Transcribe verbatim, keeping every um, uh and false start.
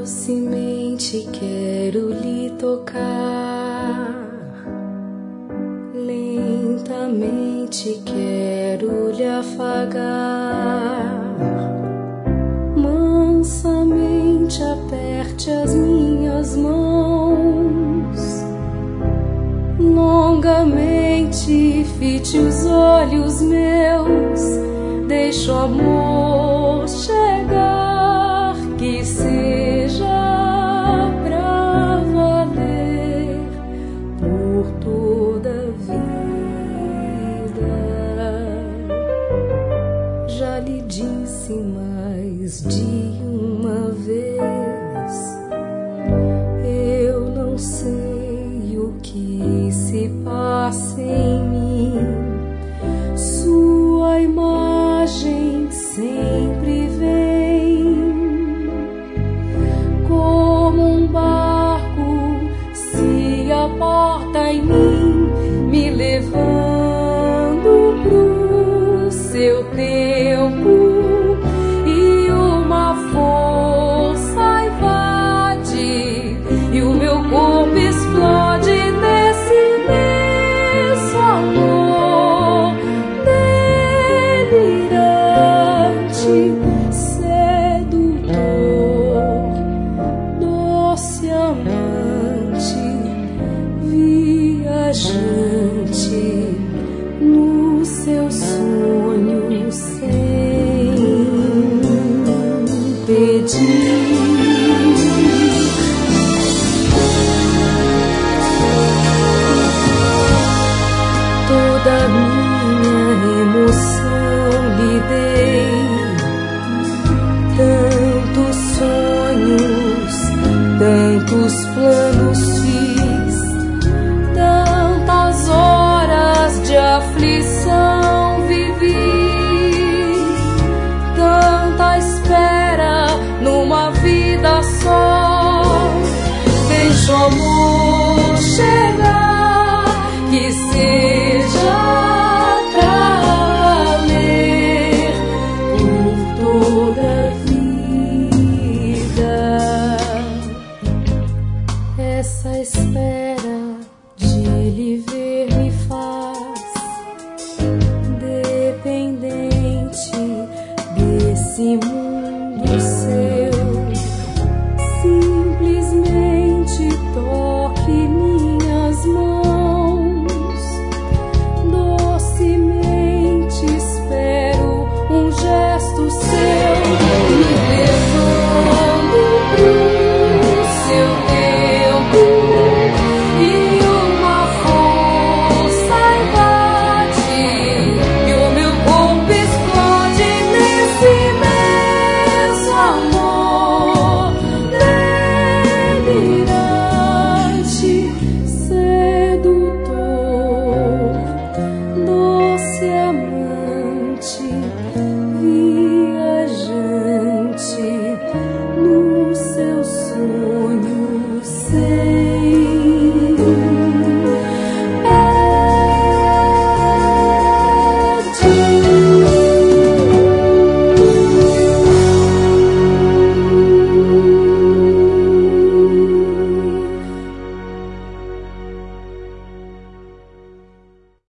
Docemente quero lhe tocar, lentamente quero lhe afagar, mansamente aperte as minhas mãos, longamente fite os olhos meus, deixe o amor chegar, que seja pra valer por toda a vida. Já lhe disse mais de uma vez, eu não sei o que se passa em mim, sua imagem sempre vem como um barco, se aporta em mim, me levando pro seu tempo, e uma força invade e o meu corpo explode nesse imenso amor delirante, sedutor, doce amante, viajante no seu sonho sem pedir. Toda minha emoção lhe dei, tantos sonhos, tantos planos fiz, tantas horas de aflição vivi, tanta espera numa vida só. Deixa o amor chegar, que seja pra valer por toda a vida. Essa espera de lhe ver me faz dependente desse mundo seu, simplesmente